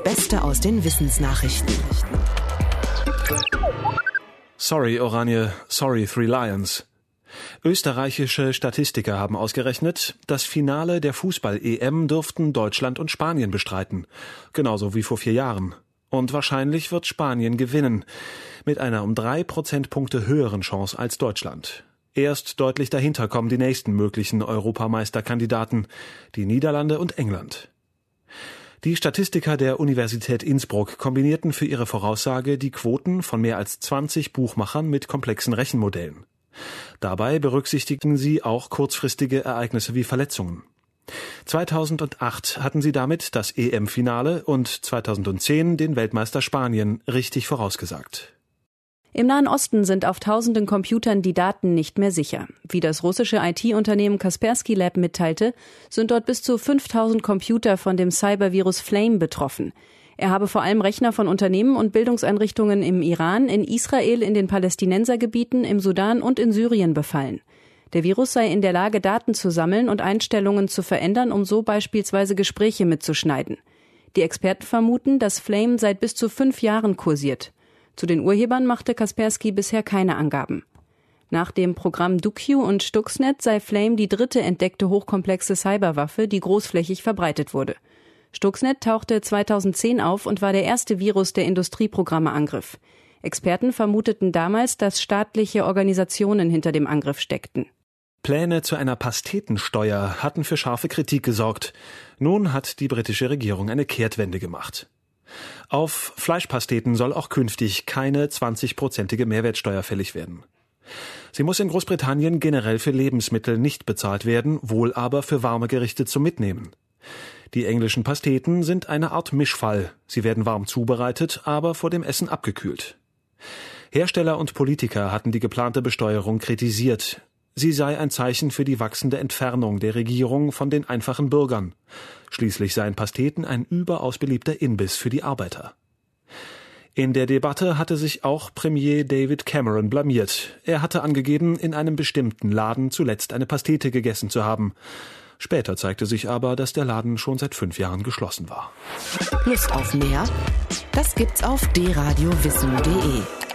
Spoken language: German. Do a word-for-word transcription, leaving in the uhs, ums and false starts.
Beste aus den Wissensnachrichten. Sorry, Oranje, sorry, Three Lions. Österreichische Statistiker haben ausgerechnet, das Finale der Fußball-E M dürften Deutschland und Spanien bestreiten. Genauso wie vor vier Jahren. Und wahrscheinlich wird Spanien gewinnen. Mit einer um drei Prozentpunkte höheren Chance als Deutschland. Erst deutlich dahinter kommen die nächsten möglichen Europameisterkandidaten, die Niederlande und England. Die Statistiker der Universität Innsbruck kombinierten für ihre Voraussage die Quoten von mehr als zwanzig Buchmachern mit komplexen Rechenmodellen. Dabei berücksichtigten sie auch kurzfristige Ereignisse wie Verletzungen. zweitausendacht hatten sie damit das E M-Finale und zweitausendzehn den Weltmeister Spanien richtig vorausgesagt. Im Nahen Osten sind auf tausenden Computern die Daten nicht mehr sicher. Wie das russische I T-Unternehmen Kaspersky Lab mitteilte, sind dort bis zu fünftausend Computer von dem Cybervirus Flame betroffen. Er habe vor allem Rechner von Unternehmen und Bildungseinrichtungen im Iran, in Israel, in den Palästinensergebieten, im Sudan und in Syrien befallen. Der Virus sei in der Lage, Daten zu sammeln und Einstellungen zu verändern, um so beispielsweise Gespräche mitzuschneiden. Die Experten vermuten, dass Flame seit bis zu fünf Jahren kursiert. Zu den Urhebern machte Kaspersky bisher keine Angaben. Nach dem Programm DuQ und Stuxnet sei Flame die dritte entdeckte hochkomplexe Cyberwaffe, die großflächig verbreitet wurde. Stuxnet tauchte zweitausendzehn auf und war der erste Virus, der Industrieprogramme angriff. Experten vermuteten damals, dass staatliche Organisationen hinter dem Angriff steckten. Pläne zu einer Pastetensteuer hatten für scharfe Kritik gesorgt. Nun hat die britische Regierung eine Kehrtwende gemacht. Auf Fleischpasteten soll auch künftig keine zwanzigprozentige Mehrwertsteuer fällig werden. Sie muss in Großbritannien generell für Lebensmittel nicht bezahlt werden, wohl aber für warme Gerichte zum Mitnehmen. Die englischen Pasteten sind eine Art Mischfall. Sie werden warm zubereitet, aber vor dem Essen abgekühlt. Hersteller und Politiker hatten die geplante Besteuerung kritisiert. Sie sei ein Zeichen für die wachsende Entfernung der Regierung von den einfachen Bürgern. Schließlich seien Pasteten ein überaus beliebter Imbiss für die Arbeiter. In der Debatte hatte sich auch Premier David Cameron blamiert. Er hatte angegeben, in einem bestimmten Laden zuletzt eine Pastete gegessen zu haben. Später zeigte sich aber, dass der Laden schon seit fünf Jahren geschlossen war. Lust auf mehr? Das gibt's auf d radio wissen punkt de.